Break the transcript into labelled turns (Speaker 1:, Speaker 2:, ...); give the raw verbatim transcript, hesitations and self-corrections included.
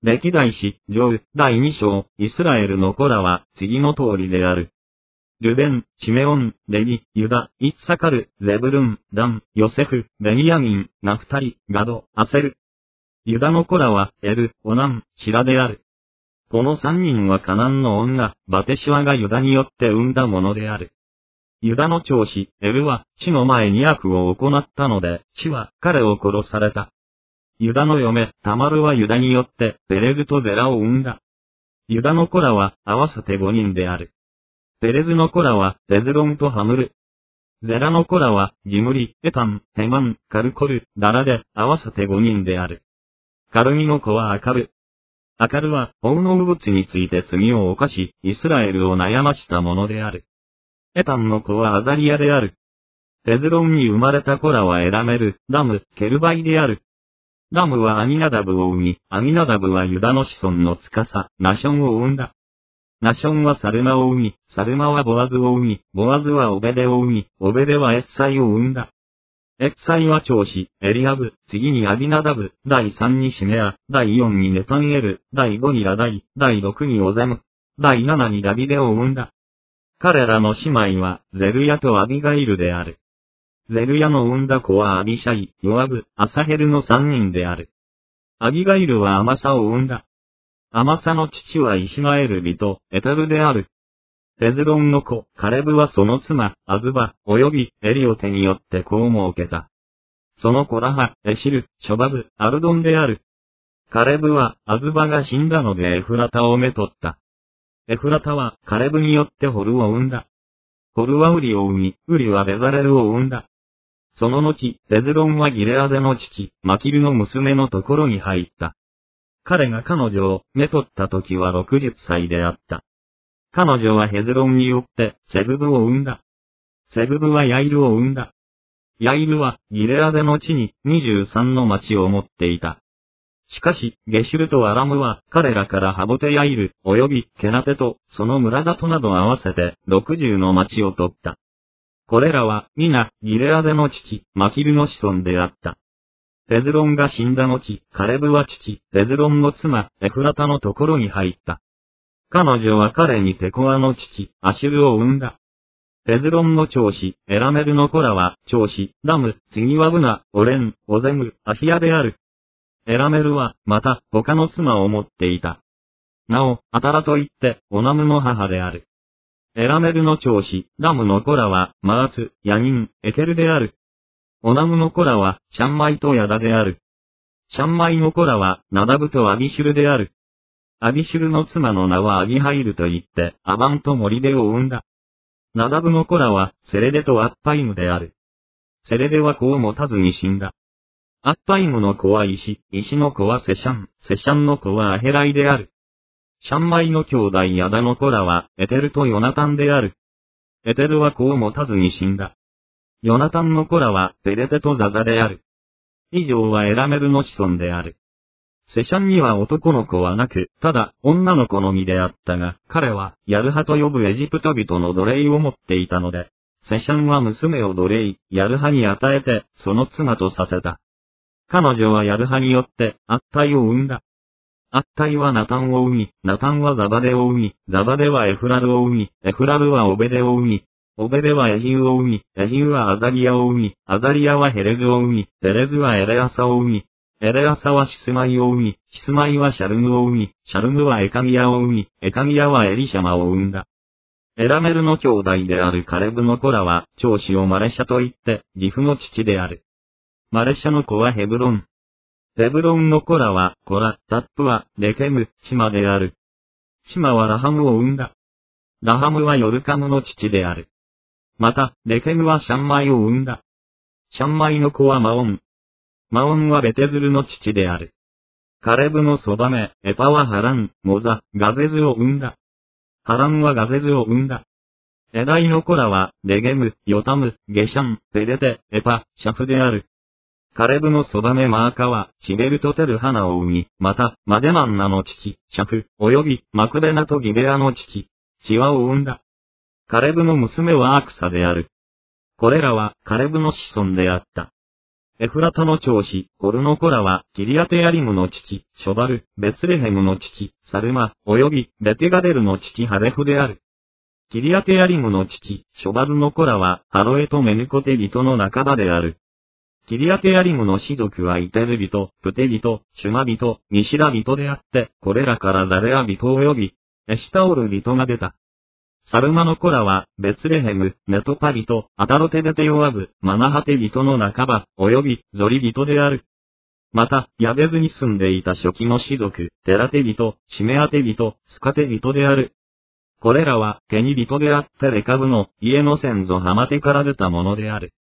Speaker 1: 歴代史上だいに章、イスラエルの子らは次の通りである。ルベン、シメオン、レビ、ユダ、イッサカル、ゼブルン、ダン、ヨセフ、ベニヤミン、ナフタリ、ガド、アセル。ユダの子らはエル、オナン、シラである。この三人はカナンの女、バテシュアがユダによって生んだものである。ユダの長子、エルは、地の前に悪を行ったので、地は彼を殺された。ユダの嫁、タマルはユダによって、ペレズとゼラを生んだ。ユダの子らは、合わせて五人である。ペレズの子らは、レズロンとハムル。ゼラの子らは、ジムリ、エタン、ヘマン、カルコル、ダラで、合わせて五人である。カルミの子はアカル。アカルは、奉納物について罪を犯し、イスラエルを悩ましたものである。エタンの子はアザリアである。レズロンに生まれた子らはエラメル、ダム、ケルバイである。ダムはアミナダブを生み、アミナダブはユダの子孫の司、ナションを生んだ。ナションはサルマを生み、サルマはボアズを生み、ボアズはオベデを生み、オベデはエッサイを生んだ。エッサイは長子、エリアブ、次にアビナダブ、だいさんにシメア、だいよんにネタンエル、だいごにラダイ、だいろくにオゼム、だいななにダビデを生んだ。彼らの姉妹は、ゼルヤとアビガイルである。ゼルヤの生んだ子はアビシャイ、ヨアブ、アサヘルの三人である。アビガイルはアマサを生んだ。アマサの父はイシマエル人、エタルである。レズロンの子、カレブはその妻、アズバ、及びエリオテによって子を設けた。その子ラハ、エシル、ショバブ、アルドンである。カレブは、アズバが死んだのでエフラタをめとった。エフラタは、カレブによってホルを生んだ。ホルはウリを生み、ウリはベザレルを生んだ。その後、レズロンはギレアデの父、マキルの娘のところに入った。彼が彼女をめとった時はろくじゅっさいであった。彼女はヘズロンによって、セブブを生んだ。セブブはヤイルを生んだ。ヤイルは、ギレアデの地ににじゅうさんの町を持っていた。しかし、ゲシュルとアラムは、彼らからハボテヤイル、及びケナテと、その村里など合わせて、ろくじゅうの町を取った。これらは、皆、ギレアデの父、マキルの子孫であった。レズロンが死んだ後、カレブは父、レズロンの妻、エフラタのところに入った。彼女は彼にテコアの父、アシュルを生んだ。レズロンの長子、エラメルの子らは、長子、ダム、次はブナ、オレン、オゼム、アヒアである。エラメルは、また、他の妻を持っていた。なお、アタラといって、オナムの母である。エラメルの長子、ダムの子らは、マーツ、ヤニン、エケルである。オナムの子らは、シャンマイとヤダである。シャンマイの子らは、ナダブとアビシュルである。アビシュルの妻の名はアビハイルといって、アバンとモリデを生んだ。ナダブの子らは、セレデとアッパイムである。セレデは子を持たずに死んだ。アッパイムの子は石、石の子はセシャン、セシャンの子はアヘライである。シャンマイの兄弟ヤダの子らは、エテルとヨナタンである。エテルは子を持たずに死んだ。ヨナタンの子らは、ペレテとザザである。以上はエラメルの子孫である。セシャンには男の子はなく、ただ、女の子のみであったが、彼は、ヤルハと呼ぶエジプト人の奴隷を持っていたので、セシャンは娘を奴隷、ヤルハに与えて、その妻とさせた。彼女はヤルハによって、アッタイを生んだ。アッタイはナタンを生み、ナタンはザバデを生み、ザバデはエフラルを生み、エフラルはオベデを生み、オベデはエヒウを生み、エヒウはアザリアを生み、アザリアはヘレズを生み、ヘレズはエレアサを生み、エレアサはシスマイを生み、シスマイはシャルムを生み、シャルムはエカミヤを生み、エカミヤはエリシャマを生んだ。エラメルの兄弟であるカレブの子らは、長子をマレシャと言って、自父の父である。マレシャの子はヘブロン。ヘブロンの子らは、コラ、タップは、レケム、シマである。シマはラハムを生んだ。ラハムはヨルカムの父である。また、レケムはシャンマイを生んだ。シャンマイの子はマオン。マオンはベテズルの父である。カレブのそばめ、エパはハラン、モザ、ガゼズを生んだ。ハランはガゼズを生んだ。エダイの子らは、レゲム、ヨタム、ゲシャン、ペレテ、エパ、シャフである。カレブのそばめマーカは、シベルとテルハナを生み、また、マデマンナの父、シャフ、及び、マクベナとギベアの父、シワを生んだ。カレブの娘はアクサである。これらは、カレブの子孫であった。 エフラタの長子、コルの子らは、キリアテヤリムの父、ショバル、ベツレヘムの父、サルマ、及び、ベテガデルの父ハレフである。キリアテヤリムの父、ショバルの子らは、ハロエとメヌコテ人の仲間である。キリアテヤリムの氏族はイテル人、プテ人、シュマ人、ミシラ人であって、これらからザレア人及び、エシタオル人が出た。サルマの子らは、ベツレヘム、ネトパ人、アタロテベテヨアブ、マナハテ人の仲間、及び、ゾリ人である。また、ヤベズに住んでいた初期の氏族、テラテ人、シメアテ人、スカテ人である。これらは、ケニ人であってレカブの、家の先祖ハマテから出たものである。